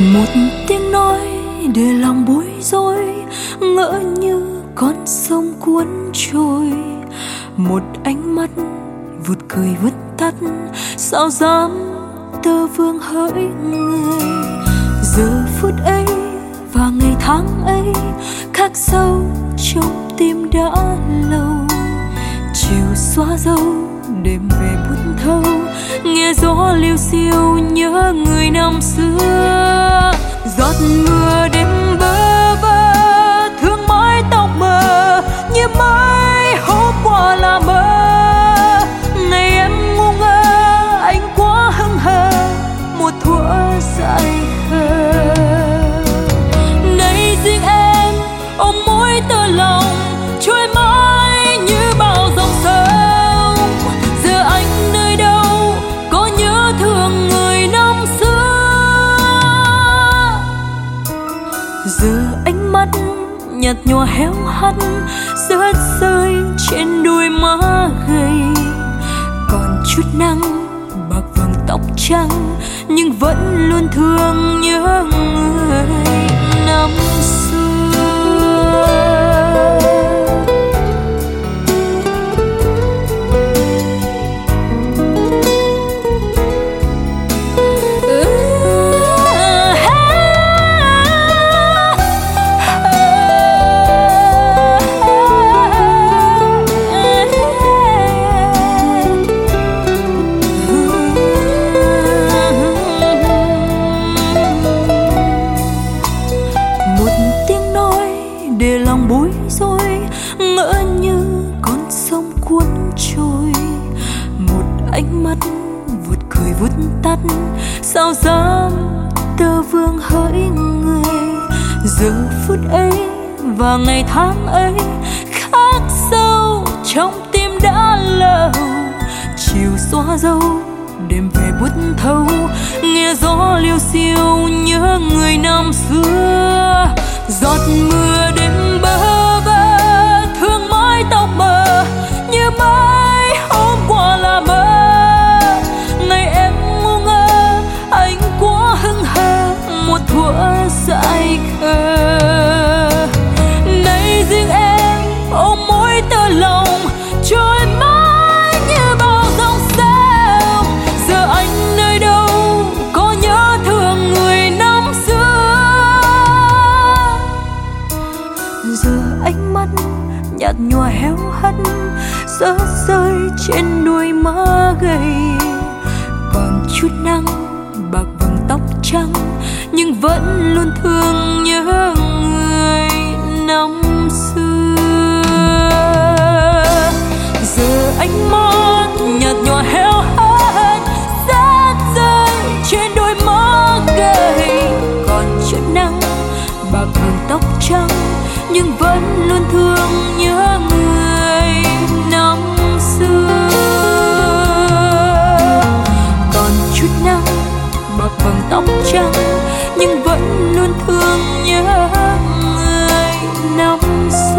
Một tiếng nói để lòng bối rối, ngỡ như con sông cuốn trôi. Một ánh mắt vụt cười vứt tắt, sao dám tơ vương hỡi người. Giờ phút ấy và ngày tháng ấy khắc sâu trong tim đã lâu. Chiều xóa dấu đêm về buốt thâu, nghe gió liêu xiêu nhớ người năm xưa. Giọt mưa đêm bơ vơ, thương mái tóc mờ như mây hôm qua là mơ. Ngày em ngu ngơ anh quá hững hờ, một thuở dại khờ. Nay riêng em ôm mối tơ lòng trôi mãi như bao dòng sông. Giờ anh nơi đâu có nhớ thương người năm xưa. Giờ ánh mắt nhạt nhòa héo hắt rớt rơi trên đôi má gầy. Còn chút nắng bạc vầng tóc trắng, nhưng vẫn luôn thương nhớ người năm xưa. Để lòng bối rối, ngỡ như con sông cuốn trôi. Một ánh mắt vụt cười vút tắt, sao dám tơ vương hỡi người. Giờ phút ấy và ngày tháng ấy khắc sâu trong tim đã lâu. Chiều xóa dấu đêm về buốt thâu, nghe gió liêu xiêu nhớ người năm xưa. Giọt mưa đêm bơ vơ, thương mái tóc mờ như mây hôm qua là mơ. Ngày em ngu ngơ anh quá hững hờ, một thuở dại khờ. Nay riêng em ôm mối tơ lòng trôi mãi như bao dòng sông. Giờ anh nơi đâu có nhớ thương người năm xưa. Giờ ánh mắt nhạt nhòa héo hắt rớt rơi trên đôi má gầy. Còn chút nắng bạc vầng tóc trắng, nhưng vẫn luôn thương nhớ người năm xưa. Giờ ánh mắt nhạt nhòa héo hắt rớt rơi trên đôi má gầy. Còn chút nắng bạc vầng tóc trắng, nhưng vẫn luôn thương nhớ người năm xưa. Còn chút nắng bạc vầng tóc trắng, nhưng vẫn luôn thương nhớ người năm xưa.